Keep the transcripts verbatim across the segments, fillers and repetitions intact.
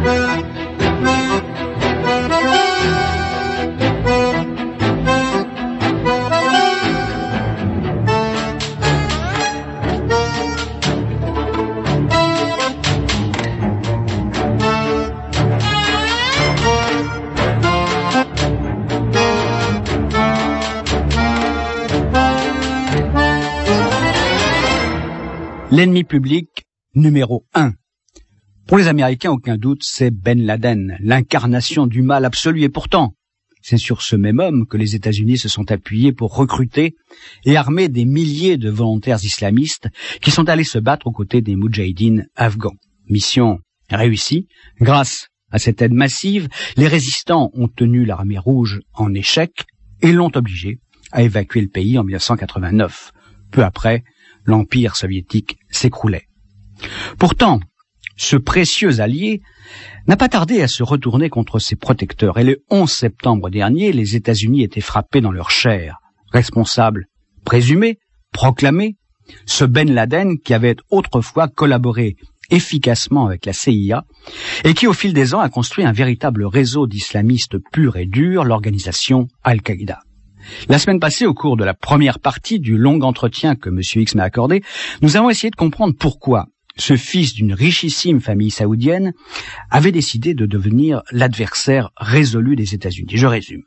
L'ennemi public numéro un. Pour les Américains, aucun doute, c'est Ben Laden, l'incarnation du mal absolu. Et pourtant, c'est sur ce même homme que les États-Unis se sont appuyés pour recruter et armer des milliers de volontaires islamistes qui sont allés se battre aux côtés des Moudjahidines afghans. Mission réussie. Grâce à cette aide massive, les résistants ont tenu l'armée rouge en échec et l'ont obligé à évacuer le pays en mille neuf cent quatre-vingt-neuf. Peu après, l'Empire soviétique s'écroulait. Pourtant, ce précieux allié n'a pas tardé à se retourner contre ses protecteurs. Et le onze septembre dernier, les États-Unis étaient frappés dans leur chair. Responsable présumé, proclamé, ce Ben Laden qui avait autrefois collaboré efficacement avec la C I A et qui, au fil des ans, a construit un véritable réseau d'islamistes purs et durs, l'organisation Al-Qaïda. La semaine passée, au cours de la première partie du long entretien que M. X m'a accordé, nous avons essayé de comprendre pourquoi ce fils d'une richissime famille saoudienne avait décidé de devenir l'adversaire résolu des États-Unis. Je résume.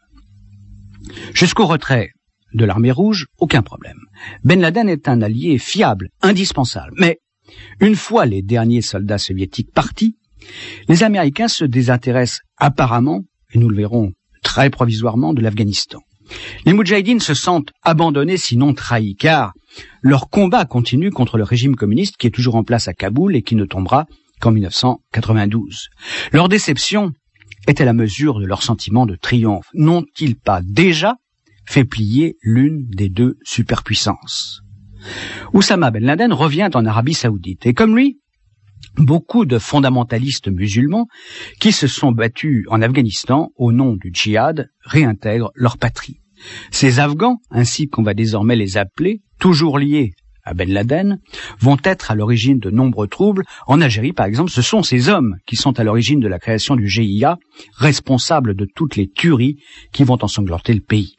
Jusqu'au retrait de l'armée rouge, aucun problème. Ben Laden est un allié fiable, indispensable. Mais une fois les derniers soldats soviétiques partis, les Américains se désintéressent apparemment, et nous le verrons très provisoirement, de l'Afghanistan. Les Moudjahidines se sentent abandonnés, sinon trahis, car leur combat continue contre le régime communiste qui est toujours en place à Kaboul et qui ne tombera qu'en mille neuf cent quatre-vingt-douze. Leur déception est à la mesure de leur sentiment de triomphe. N'ont-ils pas déjà fait plier l'une des deux superpuissances? Oussama Ben Laden revient en Arabie Saoudite et comme lui, beaucoup de fondamentalistes musulmans qui se sont battus en Afghanistan au nom du djihad réintègrent leur patrie. Ces Afghans, ainsi qu'on va désormais les appeler, toujours liés à Ben Laden, vont être à l'origine de nombreux troubles. En Algérie, par exemple, ce sont ces hommes qui sont à l'origine de la création du G I A, responsables de toutes les tueries qui vont ensanglanter le pays.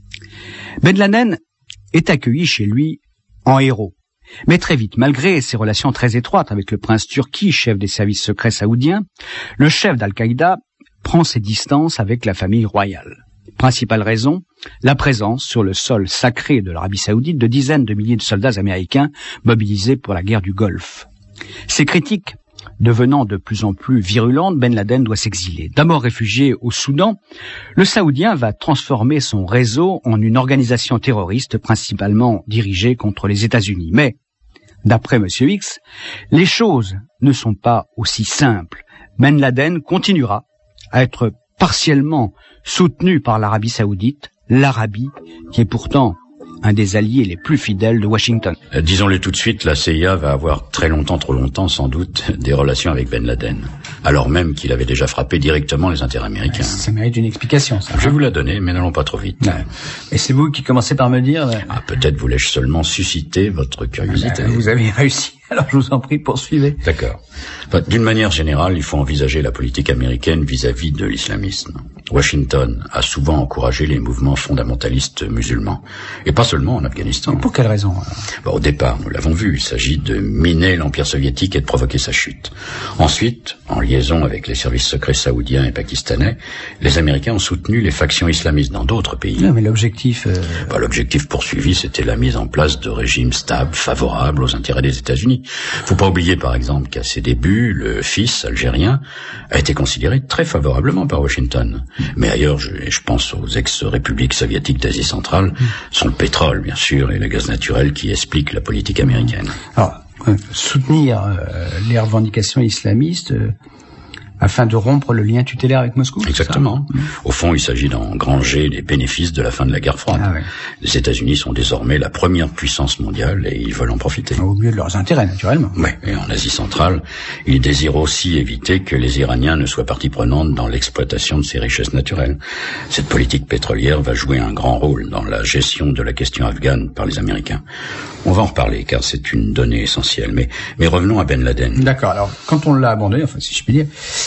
Ben Laden est accueilli chez lui en héros. Mais très vite, malgré ses relations très étroites avec le prince Turki, chef des services secrets saoudiens, le chef d'Al-Qaïda prend ses distances avec la famille royale. Principale raison, la présence sur le sol sacré de l'Arabie saoudite de dizaines de milliers de soldats américains mobilisés pour la guerre du Golfe. Ces critiques devenant de plus en plus virulentes, Ben Laden doit s'exiler. D'abord réfugié au Soudan, le Saoudien va transformer son réseau en une organisation terroriste principalement dirigée contre les États-Unis. Mais, d'après M. X, les choses ne sont pas aussi simples. Ben Laden continuera à être partiellement soutenu par l'Arabie saoudite, l'Arabie qui est pourtant un des alliés les plus fidèles de Washington. Euh, disons-le tout de suite, la C I A va avoir très longtemps, trop longtemps sans doute, des relations avec Ben Laden, alors même qu'il avait déjà frappé directement les intérêts américains. Ouais, ça mérite une explication, ça. Je vais vous la donner, mais n'allons pas trop vite. Ouais. Et c'est vous qui commencez par me dire... Ah, peut-être voulais-je seulement susciter votre curiosité. Ah, vous avez réussi. Alors je vous en prie, poursuivez. D'accord. Enfin, d'une manière générale, il faut envisager la politique américaine vis-à-vis de l'islamisme. Washington a souvent encouragé les mouvements fondamentalistes musulmans, et pas seulement en Afghanistan. Et pour quelle raison? Bon, au départ, nous l'avons vu, il s'agit de miner l'Empire soviétique et de provoquer sa chute. Ensuite, en liaison avec les services secrets saoudiens et pakistanais, les Américains ont soutenu les factions islamistes dans d'autres pays. Non, mais l'objectif... Euh... Bah, l'objectif poursuivi, c'était la mise en place de régimes stables, favorables aux intérêts des États-Unis. Faut pas oublier, par exemple, qu'à ses débuts, le fils algérien a été considéré très favorablement par Washington. Mais ailleurs, je, je pense aux ex-républiques soviétiques d'Asie centrale, mmh. sont le pétrole, bien sûr, et le gaz naturel qui expliquent la politique américaine. Alors, euh, soutenir euh, les revendications islamistes... Euh... afin de rompre le lien tutélaire avec Moscou. Exactement. Au fond, il s'agit d'engranger les bénéfices de la fin de la guerre froide. Ah ouais. Les États-Unis sont désormais la première puissance mondiale et ils veulent en profiter. Au mieux de leurs intérêts, naturellement. Oui, et en Asie centrale, ils désirent aussi éviter que les Iraniens ne soient partie prenante dans l'exploitation de ces richesses naturelles. Cette politique pétrolière va jouer un grand rôle dans la gestion de la question afghane par les Américains. On va en reparler, car c'est une donnée essentielle. Mais, mais revenons à Ben Laden. D'accord. Alors, quand on l'a abandonné, enfin, si je puis dire,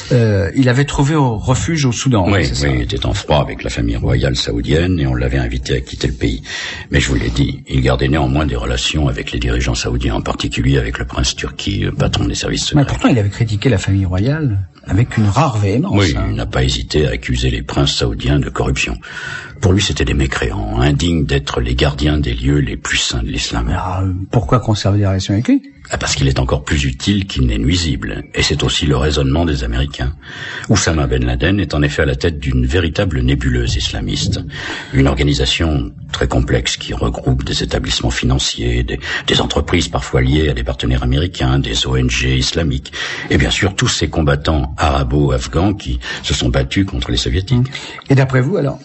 Euh, il avait trouvé au refuge au Soudan. Oui, c'est oui, ça. il était en froid avec la famille royale saoudienne et on l'avait invité à quitter le pays. Mais je vous l'ai dit, il gardait néanmoins des relations avec les dirigeants saoudiens, en particulier avec le prince Turki, le patron des services secrets. Mais pourtant, il avait critiqué la famille royale avec une rare véhémence. Oui, hein. il n'a pas hésité à accuser les princes saoudiens de corruption. Pour lui, c'était des mécréants, indignes d'être les gardiens des lieux les plus saints de l'islam. Alors, pourquoi conserver des relations avec lui? Ah, parce qu'il est encore plus utile qu'il n'est nuisible, et c'est aussi le raisonnement des Américains. Oussama Ben Laden est en effet à la tête d'une véritable nébuleuse islamiste, une organisation très complexe qui regroupe des établissements financiers, des, des entreprises parfois liées à des partenaires américains, des O N G islamiques, et bien sûr tous ces combattants arabo-afghans qui se sont battus contre les soviétiques. Et d'après vous, alors,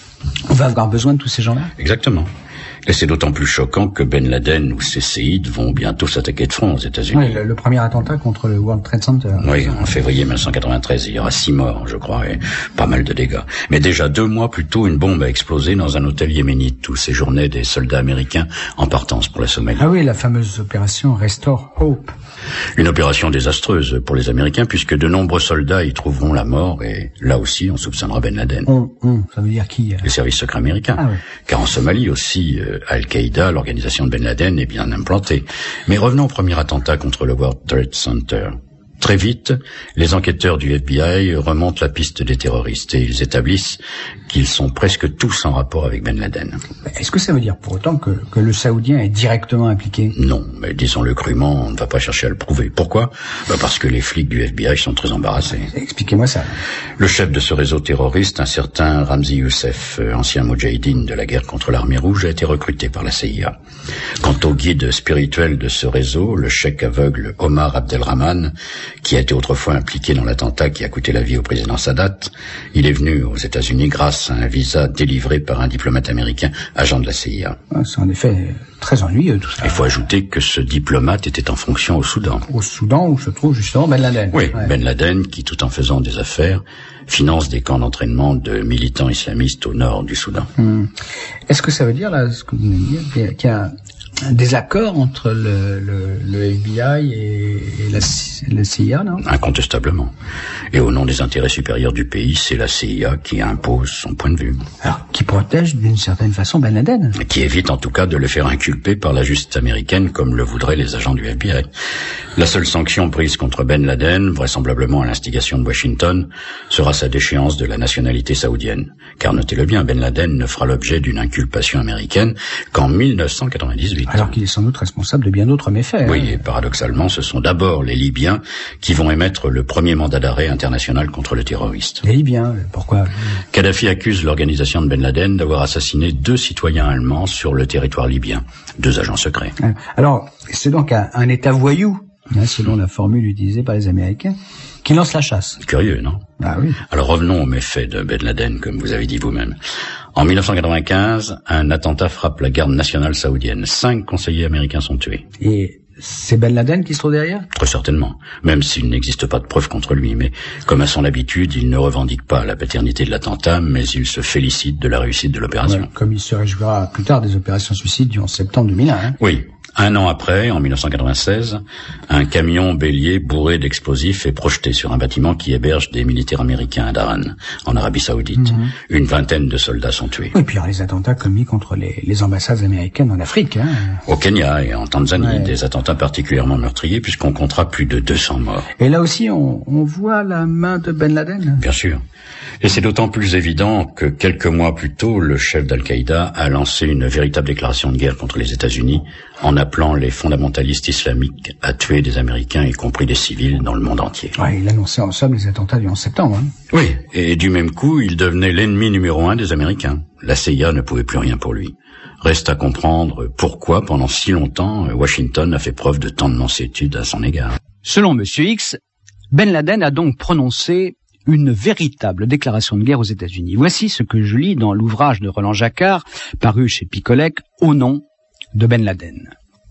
on va avoir besoin de tous ces gens-là? Exactement. Et c'est d'autant plus choquant que Ben Laden ou ses séides vont bientôt s'attaquer de front aux États-Unis. Oui, le, le premier attentat contre le World Trade Center. Oui, en février mille neuf cent quatre-vingt-treize, il y aura six morts, je crois, et pas mal de dégâts. Mais déjà deux mois plus tôt, une bombe a explosé dans un hôtel yéménite où séjournaient des soldats américains en partance pour la Somalie. Ah oui, la fameuse opération Restore Hope. Une opération désastreuse pour les Américains puisque de nombreux soldats y trouveront la mort et là aussi on soupçonnera Ben Laden. On, on, ça veut dire qui? Les services secrets américains. Ah oui. Car en Somalie aussi, euh, Al-Qaïda, l'organisation de Ben Laden, est bien implantée. Mais revenons au premier attentat contre le World Trade Center. Très vite, les enquêteurs du F B I remontent la piste des terroristes et ils établissent qu'ils sont presque tous en rapport avec Ben Laden. Est-ce que ça veut dire pour autant que, que le Saoudien est directement impliqué? Non, mais disons-le crûment, on ne va pas chercher à le prouver. Pourquoi? Bah parce que les flics du F B I sont très embarrassés. Expliquez-moi ça. Le chef de ce réseau terroriste, un certain Ramzi Youssef, ancien moudjahidine de la guerre contre l'armée rouge, a été recruté par la C I A. Quant au guide spirituel de ce réseau, le cheikh aveugle Omar Abdelrahman, qui a été autrefois impliqué dans l'attentat qui a coûté la vie au président Sadat, il est venu aux États-Unis grâce à un visa délivré par un diplomate américain, agent de la C I A. C'est en effet très ennuyeux tout ça. Il faut ajouter que ce diplomate était en fonction au Soudan. Au Soudan où se trouve justement Ben Laden. Oui, ouais. Ben Laden qui, tout en faisant des affaires, finance des camps d'entraînement de militants islamistes au nord du Soudan. Hum. Est-ce que ça veut dire, là, ce que vous venez de dire, qu'il y a des accords entre le, le, le F B I et, et la, la C I A, non? Incontestablement. Et au nom des intérêts supérieurs du pays, c'est la C I A qui impose son point de vue. Alors, qui protège d'une certaine façon Ben Laden? Qui évite en tout cas de le faire inculper par la justice américaine comme le voudraient les agents du F B I. La seule sanction prise contre Ben Laden, vraisemblablement à l'instigation de Washington, sera sa déchéance de la nationalité saoudienne. Car notez-le bien, Ben Laden ne fera l'objet d'une inculpation américaine qu'en mille neuf cent quatre-vingt-dix-huit. Alors qu'il est sans doute responsable de bien d'autres méfaits. Oui, hein. et paradoxalement, ce sont d'abord les Libyens qui vont émettre le premier mandat d'arrêt international contre le terroriste. Les Libyens, pourquoi? Kadhafi accuse l'organisation de Ben Laden d'avoir assassiné deux citoyens allemands sur le territoire libyen, deux agents secrets. Alors, c'est donc un, un État voyou, hein, selon la formule utilisée par les Américains, qui lance la chasse. Curieux, non? Ah oui. Alors revenons aux méfaits de Ben Laden, comme vous avez dit vous-même. En mille neuf cent quatre-vingt-quinze, un attentat frappe la garde nationale saoudienne. Cinq conseillers américains sont tués. Et c'est Ben Laden qui se trouve derrière? Très certainement, même s'il n'existe pas de preuves contre lui. Mais comme à son habitude, il ne revendique pas la paternité de l'attentat, mais il se félicite de la réussite de l'opération. Ouais, comme il se réjouira plus tard des opérations suicides du onze septembre deux mille un. Hein. Oui. Un an après, en mille neuf cent quatre-vingt-seize, un camion bélier bourré d'explosifs est projeté sur un bâtiment qui héberge des militaires américains à Daran, en Arabie Saoudite. Mm-hmm. Une vingtaine de soldats sont tués. Et puis il y a les attentats commis contre les, les ambassades américaines en Afrique. Hein. Au Kenya et en Tanzanie, ouais. Des attentats particulièrement meurtriers puisqu'on comptera plus de deux cents morts. Et là aussi, on, on voit la main de Ben Laden. Bien sûr. Et c'est d'autant plus évident que quelques mois plus tôt, le chef d'Al-Qaïda a lancé une véritable déclaration de guerre contre les États-Unis en appelant les fondamentalistes islamiques à tuer des Américains, y compris des civils, dans le monde entier. Ouais, il annonçait en somme les attentats du onze septembre. Hein. Oui, et du même coup, il devenait l'ennemi numéro un des Américains. La C I A ne pouvait plus rien pour lui. Reste à comprendre pourquoi, pendant si longtemps, Washington a fait preuve de tant de mansuétude à son égard. Selon Monsieur X, Ben Laden a donc prononcé une véritable déclaration de guerre aux États-Unis. Voici ce que je lis dans l'ouvrage de Roland Jacquard, paru chez Picolec, au nom de Ben Laden.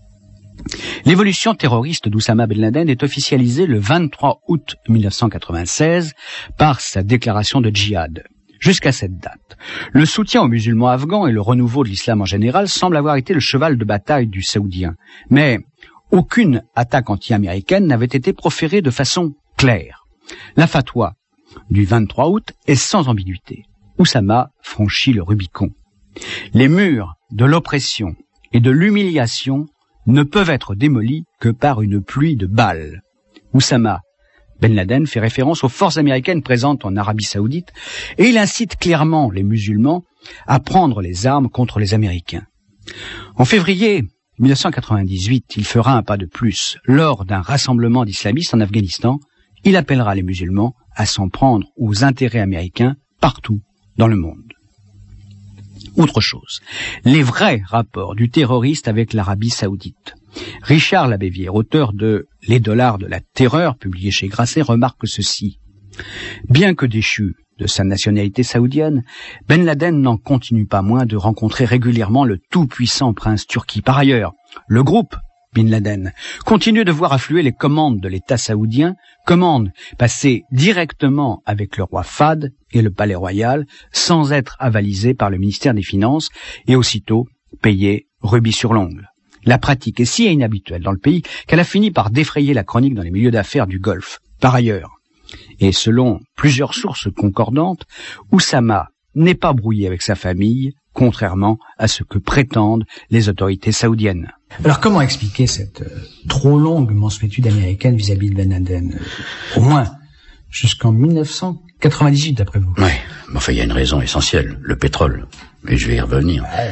L'évolution terroriste d'Oussama Ben Laden est officialisée le vingt-trois août mille neuf cent quatre-vingt-seize par sa déclaration de djihad. Jusqu'à cette date, le soutien aux musulmans afghans et le renouveau de l'islam en général semble avoir été le cheval de bataille du Saoudien. Mais aucune attaque anti-américaine n'avait été proférée de façon claire. La fatwa du vingt-trois août est sans ambiguïté. Oussama franchit le Rubicon. Les murs de l'oppression et de l'humiliation ne peuvent être démolis que par une pluie de balles. Oussama Ben Laden fait référence aux forces américaines présentes en Arabie Saoudite et il incite clairement les musulmans à prendre les armes contre les Américains. En février mille neuf cent quatre-vingt-dix-huit, il fera un pas de plus. Lors d'un rassemblement d'islamistes en Afghanistan, il appellera les musulmans à s'en prendre aux intérêts américains partout dans le monde. Autre chose, les vrais rapports du terroriste avec l'Arabie Saoudite. Richard Labévière, auteur de « Les dollars de la terreur » publié chez Grasset, remarque ceci. Bien que déchu de sa nationalité saoudienne, Ben Laden n'en continue pas moins de rencontrer régulièrement le tout-puissant prince turki. Par ailleurs, le groupe Bin Laden continue de voir affluer les commandes de l'État saoudien, commandes passées directement avec le roi Fahd et le palais royal, sans être avalisées par le ministère des Finances et aussitôt payées rubis sur l'ongle. La pratique est si inhabituelle dans le pays qu'elle a fini par défrayer la chronique dans les milieux d'affaires du Golfe. Par ailleurs, et selon plusieurs sources concordantes, Oussama n'est pas brouillé avec sa famille, contrairement à ce que prétendent les autorités saoudiennes. Alors comment expliquer cette euh, trop longue mansuétude américaine vis-à-vis de Ben Laden, euh, au moins jusqu'en mille neuf cent quatre-vingt-dix-huit d'après vous? Oui, mais enfin il y a une raison essentielle, le pétrole, et je vais y revenir. Ouais.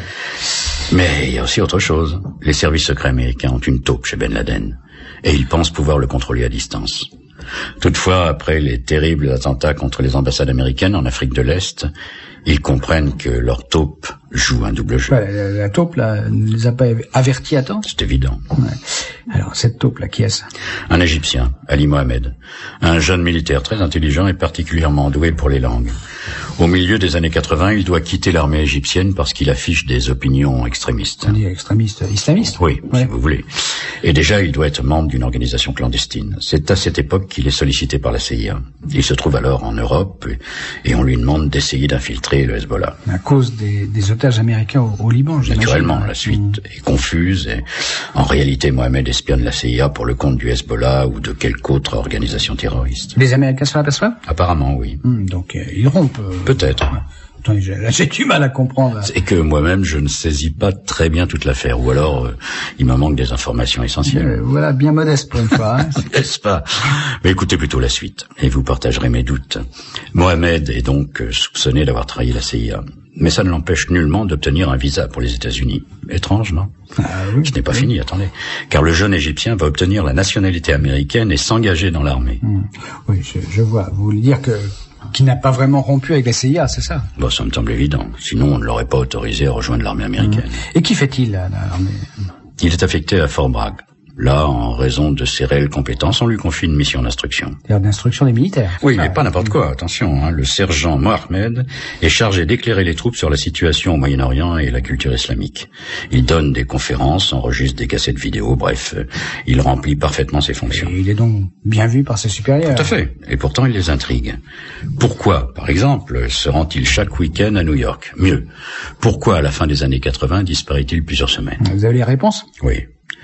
Mais il y a aussi autre chose. Les services secrets américains ont une taupe chez Ben Laden, et ils pensent pouvoir le contrôler à distance. Toutefois, après les terribles attentats contre les ambassades américaines en Afrique de l'Est, ils comprennent que leur taupe joue un double jeu. Ouais, la, la taupe, là, ne les a pas avertis à temps? C'est évident. Ouais. Alors, cette taupe, là, qui est-ce? Un Égyptien, Ali Mohamed. Un jeune militaire très intelligent et particulièrement doué pour les langues. Au milieu des années quatre-vingts, il doit quitter l'armée égyptienne parce qu'il affiche des opinions extrémistes. On dit extrémistes islamistes? Oui, ouais. Si vous voulez. Et déjà, il doit être membre d'une organisation clandestine. C'est à cette époque qu'il est sollicité par la C I A. Il se trouve alors en Europe et on lui demande d'essayer d'infiltrer le Hezbollah. À cause des, des otages américains au, au Liban, j'imagine. Naturellement, la suite mmh. est confuse et en réalité, Mohamed espionne la C I A pour le compte du Hezbollah ou de quelque autre organisation terroriste. Les Américains s'en aperçoivent? Apparemment, oui. Mmh, donc, euh, ils rompent. Euh... Peut-être. Ouais. Attendez, là, j'ai du mal à comprendre. C'est que moi-même, je ne saisis pas très bien toute l'affaire, ou alors euh, il me manque des informations essentielles. Euh, voilà, bien modeste pour une fois. Hein. N'est-ce pas? Mais écoutez plutôt la suite, et vous partagerez mes doutes. Mohamed est donc euh, soupçonné d'avoir trahi la C I A, mais ça ne l'empêche nullement d'obtenir un visa pour les États-Unis. Étrange, non? Ah, oui, Ce n'est pas oui. fini, attendez. Car le jeune Égyptien va obtenir la nationalité américaine et s'engager dans l'armée. Mmh. Oui, je, je vois. Vous voulez dire que qui n'a pas vraiment rompu avec la C I A, c'est ça? Bon, ça me semble évident. Sinon, on ne l'aurait pas autorisé à rejoindre l'armée américaine. Mmh. Et qui fait-il à l'armée? Il est affecté à Fort Bragg. Là, en raison de ses réelles compétences, on lui confie une mission d'instruction. C'est-à-dire d'instruction des militaires? Oui, mais pas n'importe quoi, attention. Hein. Le sergent Mohamed est chargé d'éclairer les troupes sur la situation au Moyen-Orient et la culture islamique. Il donne des conférences, enregistre des cassettes vidéo, bref, il remplit parfaitement ses fonctions. Et il est donc bien vu par ses supérieurs? Tout à fait, et pourtant il les intrigue. Pourquoi, par exemple, se rend-il chaque week-end à New York? Mieux, pourquoi à la fin des années quatre-vingts disparaît-il plusieurs semaines? Vous avez les réponses? Oui.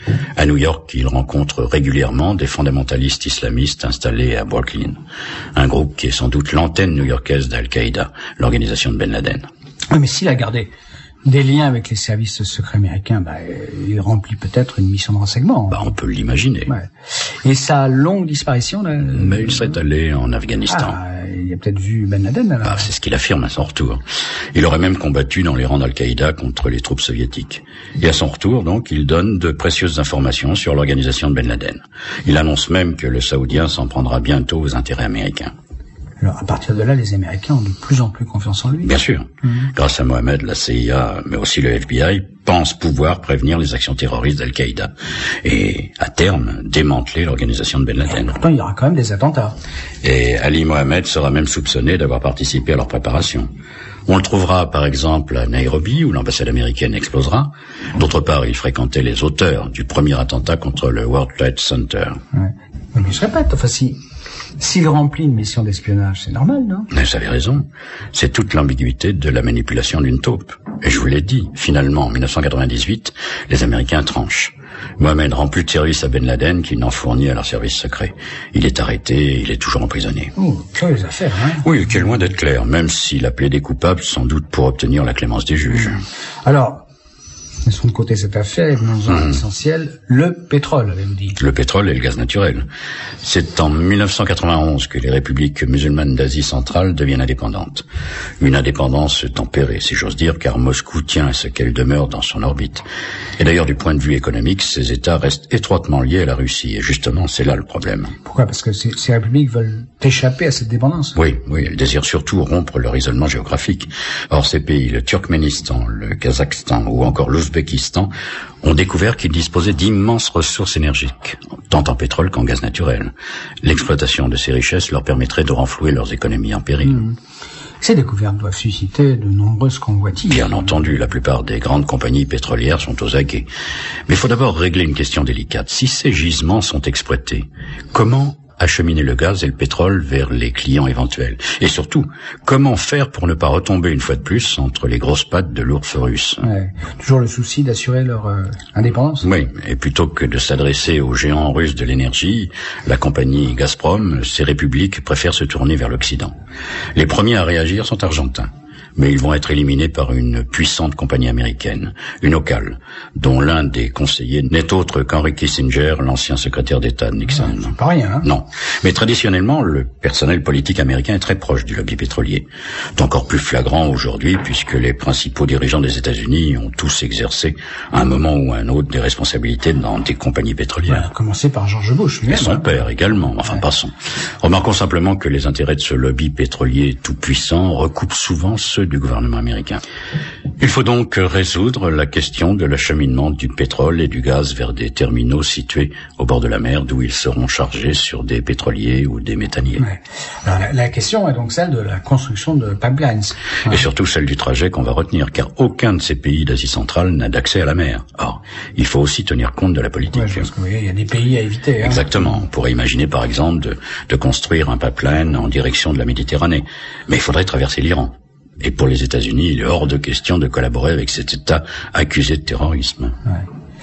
À New York, il rencontre régulièrement des fondamentalistes islamistes installés à Brooklyn, un groupe qui est sans doute l'antenne new-yorkaise d'Al-Qaïda, l'organisation de Ben Laden. Oui, mais s'il a gardé des liens avec les services secrets américains, bah, il remplit peut-être une mission de renseignement. Bah, on peut l'imaginer. Ouais. Et sa longue disparition, là... Mais il serait allé en Afghanistan. Ah, il a peut-être vu Ben Laden, alors. Bah, c'est ce qu'il affirme à son retour. Il aurait même combattu dans les rangs d'Al-Qaïda contre les troupes soviétiques. Et à son retour, donc, il donne de précieuses informations sur l'organisation de Ben Laden. Il annonce même que le Saoudien s'en prendra bientôt aux intérêts américains. Alors, à partir de là, les Américains ont de plus en plus confiance en lui. Bien sûr. Mmh. Grâce à Mohamed, la C I A, mais aussi le F B I, pensent pouvoir prévenir les actions terroristes d'Al-Qaïda. Et, à terme, démanteler l'organisation de Ben Laden. Et pourtant, il y aura quand même des attentats. Et Ali Mohamed sera même soupçonné d'avoir participé à leur préparation. On le trouvera, par exemple, à Nairobi, où l'ambassade américaine explosera. D'autre part, il fréquentait les auteurs du premier attentat contre le World Trade Center. Ouais. Mais je répète, enfin, si... S'il remplit une mission d'espionnage, c'est normal, non? Mais vous avez raison. C'est toute l'ambiguïté de la manipulation d'une taupe. Et je vous l'ai dit, finalement, en mille neuf cent quatre-vingt-dix-huit, les Américains tranchent. Mohamed rend plus de service à Ben Laden qu'il n'en fournit à leur service secret. Il est arrêté et il est toujours emprisonné. Oh, quelles affaires, hein? Oui, qui est loin d'être clair, même s'il a plaidé coupable, sans doute pour obtenir la clémence des juges. Mmh. Alors, laissons de côté cette affaire et venons-en à l'essentiel, le pétrole, avez-vous dit. Le pétrole et le gaz naturel. C'est en mille neuf cent quatre-vingt-onze que les républiques musulmanes d'Asie centrale deviennent indépendantes. Une indépendance tempérée, si j'ose dire, car Moscou tient à ce qu'elle demeure dans son orbite. Et d'ailleurs, du point de vue économique, ces États restent étroitement liés à la Russie. Et justement, c'est là le problème. Pourquoi? Parce que ces, ces républiques veulent échapper à cette dépendance. Oui, oui, elles désirent surtout rompre leur isolement géographique. Or, ces pays, le Turkménistan, le Kazakhstan ou encore l'Ouzbékistan, ont découvert qu'ils disposaient d'immenses ressources énergiques, tant en pétrole qu'en gaz naturel. L'exploitation de ces richesses leur permettrait de renflouer leurs économies en péril. Mmh. Ces découvertes doivent susciter de nombreuses convoitises. Bien entendu, la plupart des grandes compagnies pétrolières sont aux aguets. Mais il faut d'abord régler une question délicate. Si ces gisements sont exploités, comment acheminer le gaz et le pétrole vers les clients éventuels? Et surtout, comment faire pour ne pas retomber une fois de plus entre les grosses pattes de l'ours russe? Ouais. Toujours le souci d'assurer leur euh, indépendance. Oui, et plutôt que de s'adresser aux géants russes de l'énergie, la compagnie Gazprom, ces républiques préfèrent se tourner vers l'Occident. Les premiers à réagir sont argentins. Mais ils vont être éliminés par une puissante compagnie américaine, une Ocal, dont l'un des conseillers n'est autre qu'Henry Kissinger, l'ancien secrétaire d'État de Nixon. C'est pas rien, hein? Non. Mais traditionnellement, le personnel politique américain est très proche du lobby pétrolier. C'est encore plus flagrant aujourd'hui, puisque les principaux dirigeants des États-Unis ont tous exercé, à un moment ou à un autre, des responsabilités dans des compagnies pétrolières. Ouais, à commencer par George Bush. Et son hein. père également, enfin ouais. Passons. Remarquons simplement que les intérêts de ce lobby pétrolier tout-puissant recoupent souvent ceux du gouvernement américain. Il faut donc résoudre la question de l'acheminement du pétrole et du gaz vers des terminaux situés au bord de la mer, d'où ils seront chargés sur des pétroliers ou des méthaniers. Ouais. Alors la, la question est donc celle de la construction de pipelines. Et ouais. surtout celle du trajet qu'on va retenir, car aucun de ces pays d'Asie centrale n'a d'accès à la mer. Or, il faut aussi tenir compte de la politique. Ouais, je pense qu'il y a des pays à éviter. Hein. Exactement. On pourrait imaginer par exemple de, de construire un pipeline en direction de la Méditerranée. Mais il faudrait traverser l'Iran. Et pour les États-Unis, il est hors de question de collaborer avec cet État accusé de terrorisme. Ouais.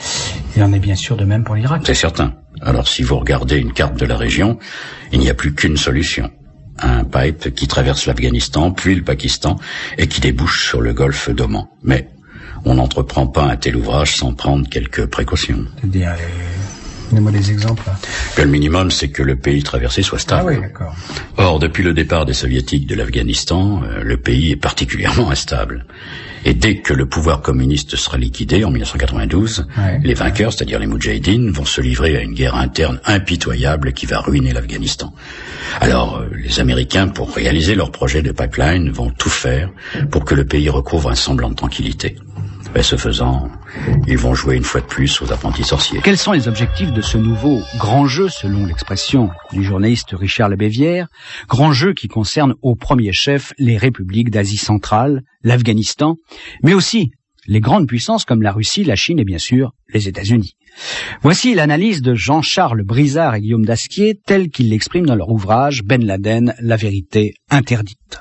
Il en est bien sûr de même pour l'Irak. C'est certain. Alors si vous regardez une carte de la région, il n'y a plus qu'une solution. Un pipe qui traverse l'Afghanistan, puis le Pakistan, et qui débouche sur le golfe d'Oman. Mais on n'entreprend pas un tel ouvrage sans prendre quelques précautions. C'est-à-dire, euh, donnez-moi des exemples. Que le minimum, c'est que le pays traversé soit stable. Ah oui, d'accord. Or, depuis le départ des Soviétiques de l'Afghanistan, euh, le pays est particulièrement instable. Et dès que le pouvoir communiste sera liquidé, en mille neuf cent quatre-vingt-douze, ouais, les vainqueurs, ouais. c'est-à-dire les Moudjahidines, vont se livrer à une guerre interne impitoyable qui va ruiner l'Afghanistan. Alors, euh, les Américains, pour réaliser leur projet de pipeline, vont tout faire pour que le pays recouvre un semblant de tranquillité. Et ce faisant, ils vont jouer une fois de plus aux apprentis sorciers. Quels sont les objectifs de ce nouveau grand jeu, selon l'expression du journaliste Richard Labévière, grand jeu qui concerne au premier chef les républiques d'Asie centrale, l'Afghanistan, mais aussi les grandes puissances comme la Russie, la Chine et bien sûr les États-Unis. Voici l'analyse de Jean-Charles Brizard et Guillaume Dasquier, telle qu'ils l'expriment dans leur ouvrage Ben Laden, la vérité interdite.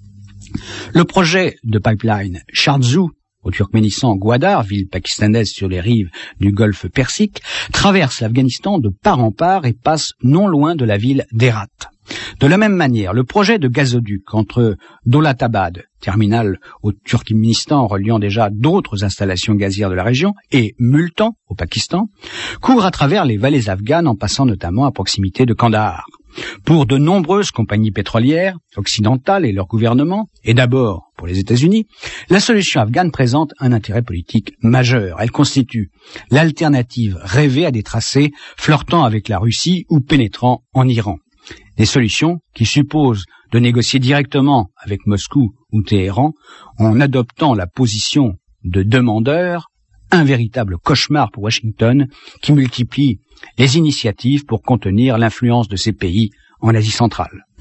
Le projet de pipeline Shardzu au Turkménistan, Gwadar, ville pakistanaise sur les rives du golfe Persique, traverse l'Afghanistan de part en part et passe non loin de la ville d'Herat. De la même manière, le projet de gazoduc entre Dolatabad, terminal au Turkménistan reliant déjà d'autres installations gazières de la région, et Multan, au Pakistan, court à travers les vallées afghanes en passant notamment à proximité de Kandahar. Pour de nombreuses compagnies pétrolières occidentales et leurs gouvernements, et d'abord pour les États-Unis, la solution afghane présente un intérêt politique majeur. Elle constitue l'alternative rêvée à des tracés flirtant avec la Russie ou pénétrant en Iran. Des solutions qui supposent de négocier directement avec Moscou ou Téhéran en adoptant la position de demandeur, un véritable cauchemar pour Washington qui multiplie les initiatives pour contenir l'influence de ces pays en Asie centrale.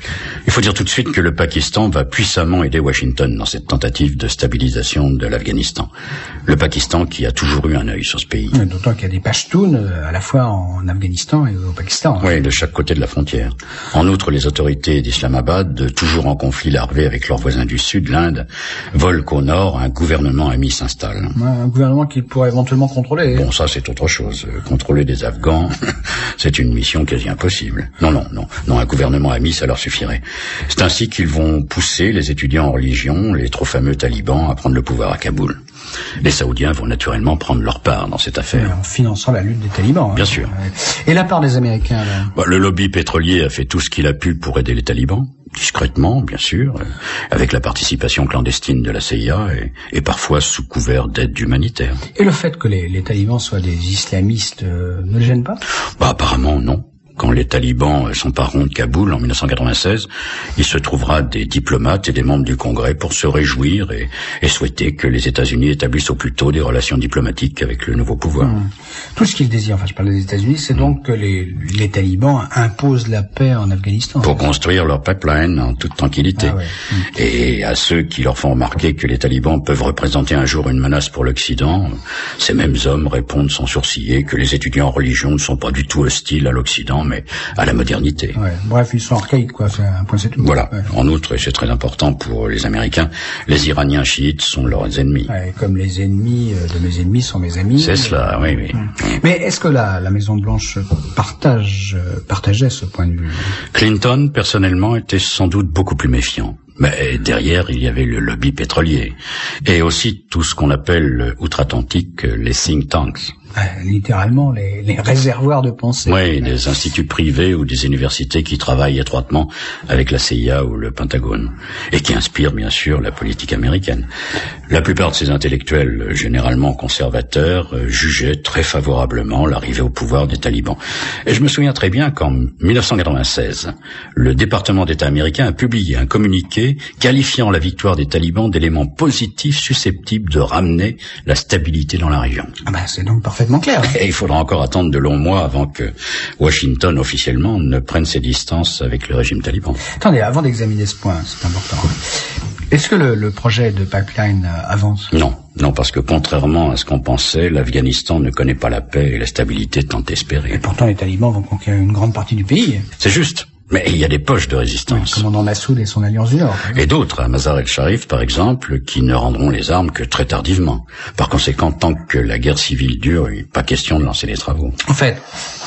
Il faut dire tout de suite que le Pakistan va puissamment aider Washington dans cette tentative de stabilisation de l'Afghanistan. Le Pakistan qui a toujours eu un œil sur ce pays. Oui, d'autant qu'il y a des Pashtuns à la fois en Afghanistan et au Pakistan. Oui, de chaque côté de la frontière. En outre, les autorités d'Islamabad, toujours en conflit larvé avec leurs voisins du Sud, l'Inde, veulent qu'au nord, un gouvernement ami s'installe. Ouais, un gouvernement qu'ils pourraient éventuellement contrôler. Bon, ça c'est autre chose. Contrôler des Afghans, c'est une mission quasi impossible. Non, non, non. Non, un gouvernement ami, ça leur suffirait. C'est ainsi qu'ils vont pousser les étudiants en religion, les trop fameux talibans, à prendre le pouvoir à Kaboul. Les Saoudiens vont naturellement prendre leur part dans cette affaire. Ouais, en finançant la lutte des talibans. Hein. Bien sûr. Et la part des Américains, là bah, le lobby pétrolier a fait tout ce qu'il a pu pour aider les talibans. Discrètement, bien sûr, euh, avec la participation clandestine de la C I A et, et parfois sous couvert d'aide humanitaire. Et le fait que les, les talibans soient des islamistes euh, ne le gêne pas? Bah apparemment non. Quand les talibans s'empareront de Kaboul en mille neuf cent quatre-vingt-seize, il se trouvera des diplomates et des membres du Congrès pour se réjouir et, et souhaiter que les États-Unis établissent au plus tôt des relations diplomatiques avec le nouveau pouvoir. Mmh. Tout ce qu'ils désirent, enfin je parle des États-Unis, c'est mmh. donc que les, les talibans imposent la paix en Afghanistan. Pour construire leur pipeline en toute tranquillité. Ah ouais. mmh. Et à ceux qui leur font remarquer que les talibans peuvent représenter un jour une menace pour l'Occident, ces mêmes hommes répondent sans sourciller que les étudiants en religion ne sont pas du tout hostiles à l'Occident, mais à la modernité. Ouais, bref, ils sont archaïques, quoi. C'est un point, c'est tout. Voilà. Ouais. En outre, et c'est très important pour les Américains, les Iraniens chiites sont leurs ennemis. Ouais, comme les ennemis de mes ennemis sont mes amis. C'est cela, oui, oui. Hum. Mais est-ce que la, la Maison Blanche partage, partageait ce point de vue? Clinton, personnellement, était sans doute beaucoup plus méfiant. Mais derrière, il y avait le lobby pétrolier. Et aussi tout ce qu'on appelle outre-Atlantique les think tanks. Ouais, littéralement, les, les réservoirs de pensée. Oui, des instituts privés ou des universités qui travaillent étroitement avec la C I A ou le Pentagone. Et qui inspirent, bien sûr, la politique américaine. La plupart de ces intellectuels, généralement conservateurs, jugeaient très favorablement l'arrivée au pouvoir des talibans. Et je me souviens très bien qu'en mille neuf cent quatre-vingt-seize, le département d'État américain a publié un communiqué qualifiant la victoire des talibans d'éléments positifs susceptibles de ramener la stabilité dans la région. Ah ben, c'est donc parfaitement clair. Et il faudra encore attendre de longs mois avant que Washington, officiellement, ne prenne ses distances avec le régime taliban. Attendez, avant d'examiner ce point, c'est important. Est-ce que le, le projet de pipeline avance? Non, non, parce que contrairement à ce qu'on pensait, l'Afghanistan ne connaît pas la paix et la stabilité tant espérée. Et pourtant, les talibans vont conquérir une grande partie du pays. C'est juste. Mais il y a des poches de résistance. Oui, commandant Massoud et son alliance du Nord. Hein. Et d'autres, à Mazar el-Sharif par exemple, qui ne rendront les armes que très tardivement. Par conséquent, tant que la guerre civile dure, il n'est pas question de lancer les travaux. En fait,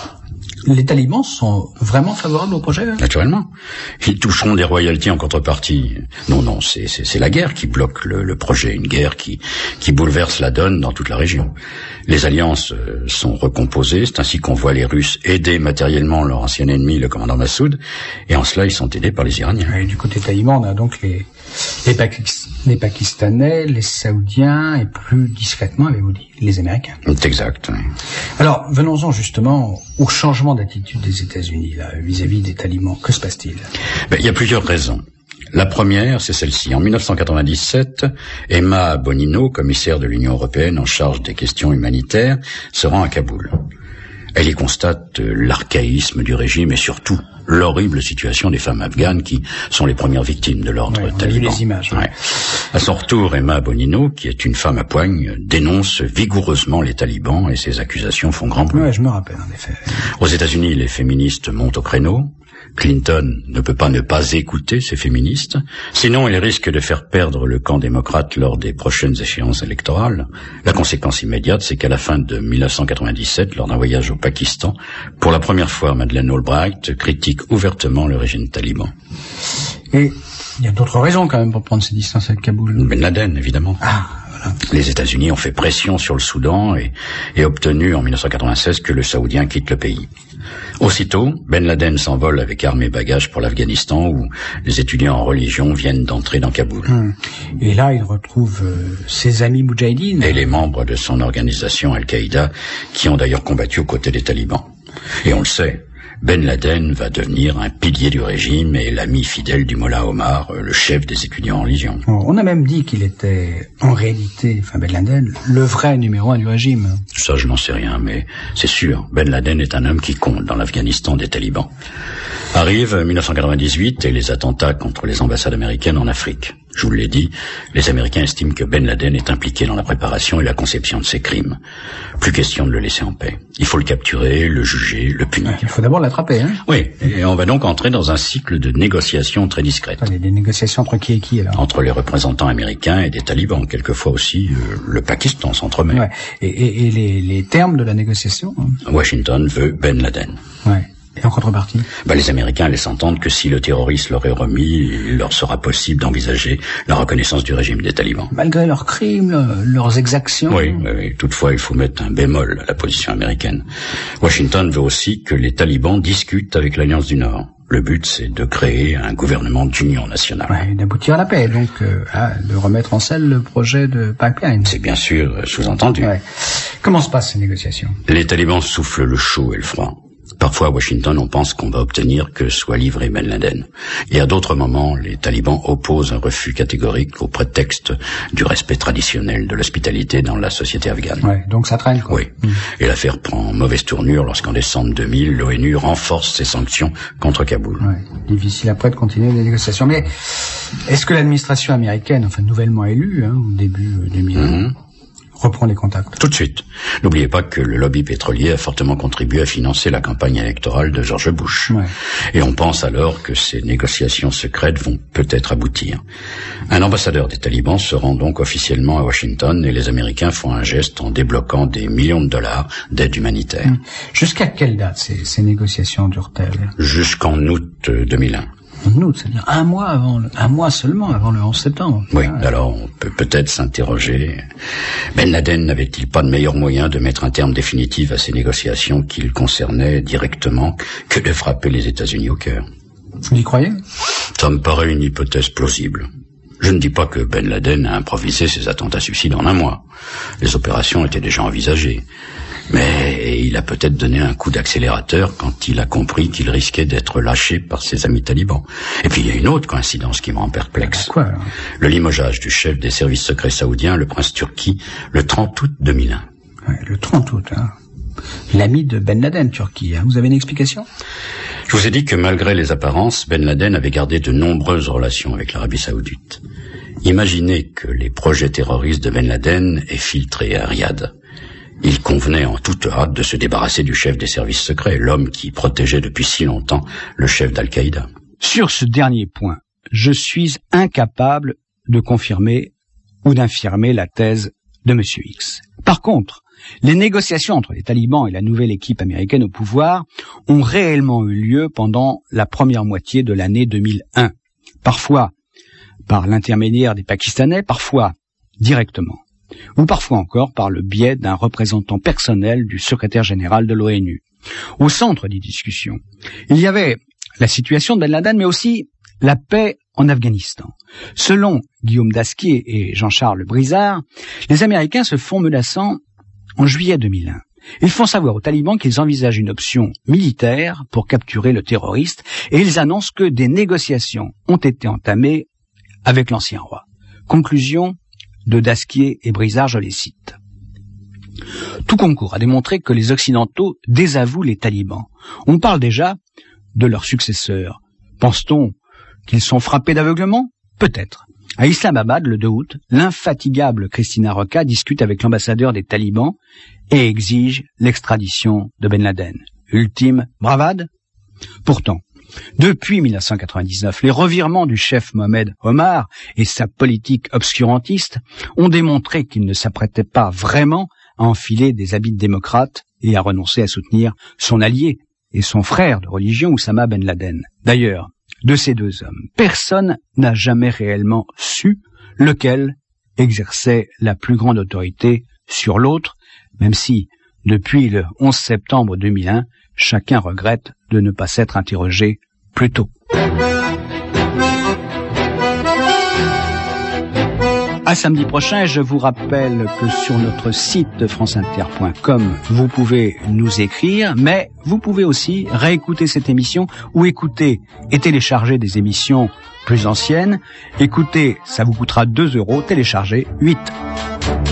les talibans sont vraiment favorables au projet? Hein? Naturellement. Ils toucheront des royalties en contrepartie. Non, non, c'est, c'est, c'est la guerre qui bloque le, le projet, une guerre qui, qui bouleverse la donne dans toute la région. Les alliances euh, sont recomposées, c'est ainsi qu'on voit les Russes aider matériellement leur ancien ennemi, le commandant Massoud, et en cela ils sont aidés par les Iraniens. Et du côté taliban, on a donc les, les, Pakis, les Pakistanais, les Saoudiens, et plus discrètement, avez-vous dit, les Américains. C'est exact, oui. Alors, venons-en justement au changement d'attitude des États-Unis là, vis-à-vis des talibans. Que se passe-t-il? Ben, il y a plusieurs raisons. La première, c'est celle-ci. En mille neuf cent quatre-vingt-dix-sept, Emma Bonino, commissaire de l'Union européenne en charge des questions humanitaires, se rend à Kaboul. Elle y constate l'archaïsme du régime et surtout l'horrible situation des femmes afghanes qui sont les premières victimes de l'ordre ouais, taliban. On a vu les images. Ouais. Ouais. À son retour, Emma Bonino, qui est une femme à poigne, dénonce vigoureusement les talibans et ses accusations font grand bruit. Ouais, je me rappelle en effet. Aux États-Unis, les féministes montent au créneau. Clinton ne peut pas ne pas écouter ces féministes, sinon il risque de faire perdre le camp démocrate lors des prochaines échéances électorales. La conséquence immédiate, c'est qu'à la fin de mille neuf cent quatre-vingt-dix-sept, lors d'un voyage au Pakistan, pour la première fois, Madeleine Albright critique ouvertement le régime taliban. Et il y a d'autres raisons quand même pour prendre ses distances avec Kaboul. Ben Laden, évidemment. Ah, voilà. Les États-Unis ont fait pression sur le Soudan et, et obtenu en mille neuf cent quatre-vingt-seize que le Saoudien quitte le pays. Aussitôt, Ben Laden s'envole avec armes et bagages pour l'Afghanistan où les étudiants en religion viennent d'entrer dans Kaboul. Hum. Et là, il retrouve euh, ses amis moudjahidines. Et les membres de son organisation Al-Qaïda qui ont d'ailleurs combattu aux côtés des talibans. Et on le sait, Ben Laden va devenir un pilier du régime et l'ami fidèle du Mollah Omar, le chef des étudiants en religion. On a même dit qu'il était, en réalité, enfin Ben Laden, le vrai numéro un du régime. Ça, je n'en sais rien, mais c'est sûr, Ben Laden est un homme qui compte dans l'Afghanistan des talibans. Arrive dix-neuf cent quatre-vingt-dix-huit et les attentats contre les ambassades américaines en Afrique. Je vous l'ai dit, les Américains estiment que Ben Laden est impliqué dans la préparation et la conception de ces crimes. Plus question de le laisser en paix. Il faut le capturer, le juger, le punir. Ouais, il faut d'abord l'attraper, hein. Oui, et on va donc entrer dans un cycle de négociations très discrètes. Enfin, des négociations entre qui et qui, alors? Entre les représentants américains et des talibans. Quelquefois aussi, euh, le Pakistan s'entremêle. Ouais. Et, et, et les, les termes de la négociation, hein? Washington veut Ben Laden. Ouais. Et en contrepartie? Bah, les Américains laissent entendre que si le terroriste leur est remis, il leur sera possible d'envisager la reconnaissance du régime des talibans. Malgré leurs crimes, leurs exactions? Oui, oui, toutefois il faut mettre un bémol à la position américaine. Washington veut aussi que les talibans discutent avec l'Alliance du Nord. Le but, c'est de créer un gouvernement d'union nationale. Ouais, d'aboutir à la paix, donc euh, à, de remettre en selle le projet de pipeline. C'est bien sûr sous-entendu. Ouais. Comment se passent ces négociations? Les talibans soufflent le chaud et le froid. Parfois, à Washington, on pense qu'on va obtenir que soit livré Ben Laden. Et à d'autres moments, les talibans opposent un refus catégorique au prétexte du respect traditionnel de l'hospitalité dans la société afghane. Ouais, donc ça traîne, quoi. Oui. Mmh. Et l'affaire prend mauvaise tournure lorsqu'en décembre deux mille, l'ONU renforce ses sanctions contre Kaboul. Ouais. Difficile après de continuer les négociations. Mais est-ce que l'administration américaine, enfin nouvellement élue, hein, au début deux mille un, mmh. reprend les contacts? Tout de suite. N'oubliez pas que le lobby pétrolier a fortement contribué à financer la campagne électorale de George Bush. Ouais. Et on pense alors que ces négociations secrètes vont peut-être aboutir. Un ambassadeur des talibans se rend donc officiellement à Washington et les Américains font un geste en débloquant des millions de dollars d'aide humanitaire. Mmh. Jusqu'à quelle date ces, ces négociations durent-elles? Jusqu'en août deux mille un. En août, c'est-à-dire un mois avant, le, un mois seulement avant le onze septembre. Oui, ah, alors on peut peut-être s'interroger. Ben Laden n'avait-il pas de meilleur moyen de mettre un terme définitif à ces négociations qu'il concernait directement que de frapper les États-Unis au cœur? Vous y croyez? Ça me paraît une hypothèse plausible. Je ne dis pas que Ben Laden a improvisé ses attentats suicides en un mois. Les opérations étaient déjà envisagées. Mais il a peut-être donné un coup d'accélérateur quand il a compris qu'il risquait d'être lâché par ses amis talibans. Et puis il y a une autre coïncidence qui me rend perplexe. Quoi, alors? Le limogeage du chef des services secrets saoudiens, le prince Turki, le trente août deux mille un. Ouais, le trente août, hein. L'ami de Ben Laden, Turquie, hein. Vous avez une explication? Je vous ai dit que malgré les apparences, Ben Laden avait gardé de nombreuses relations avec l'Arabie saoudite. Imaginez que les projets terroristes de Ben Laden aient filtré à Riyad. Il convenait en toute hâte de se débarrasser du chef des services secrets, l'homme qui protégeait depuis si longtemps le chef d'Al-Qaïda. Sur ce dernier point, je suis incapable de confirmer ou d'infirmer la thèse de M. X. Par contre, les négociations entre les talibans et la nouvelle équipe américaine au pouvoir ont réellement eu lieu pendant la première moitié de l'année deux mille un. Parfois par l'intermédiaire des Pakistanais, parfois directement, ou parfois encore par le biais d'un représentant personnel du secrétaire général de l'ONU. Au centre des discussions, il y avait la situation de Ben Laden, mais aussi la paix en Afghanistan. Selon Guillaume Dasquier et Jean-Charles Brizard, les Américains se font menaçants en juillet deux mille un. Ils font savoir aux talibans qu'ils envisagent une option militaire pour capturer le terroriste et ils annoncent que des négociations ont été entamées avec l'ancien roi. Conclusion de Dasquier et Brizard, je les cite. Tout concourt à démontrer que les Occidentaux désavouent les talibans. On parle déjà de leurs successeurs. Pense-t-on qu'ils sont frappés d'aveuglement? Peut-être. À Islamabad, le deux août, l'infatigable Christina Rocca discute avec l'ambassadeur des talibans et exige l'extradition de Ben Laden. Ultime bravade? Pourtant, depuis mille neuf cent quatre-vingt-dix-neuf, les revirements du chef Mohamed Omar et sa politique obscurantiste ont démontré qu'il ne s'apprêtait pas vraiment à enfiler des habits de démocrate et à renoncer à soutenir son allié et son frère de religion Oussama Ben Laden. D'ailleurs, de ces deux hommes, personne n'a jamais réellement su lequel exerçait la plus grande autorité sur l'autre, même si, depuis le onze septembre deux mille un, chacun regrette de ne pas s'être interrogé plus tôt. À samedi prochain, et je vous rappelle que sur notre site france inter point com, vous pouvez nous écrire, mais vous pouvez aussi réécouter cette émission ou écouter et télécharger des émissions plus anciennes. Écoutez, ça vous coûtera deux euros, télécharger huit.